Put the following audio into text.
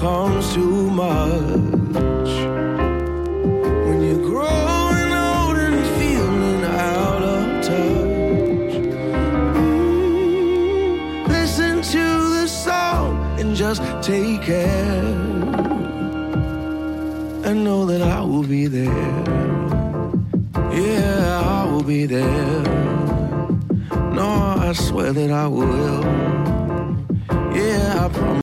becomes too much. When you're growing old and feeling out of touch, listen to the song and just take care. I know that I will be there. Yeah, I will be there. No, I swear that I will. Yeah, I promise.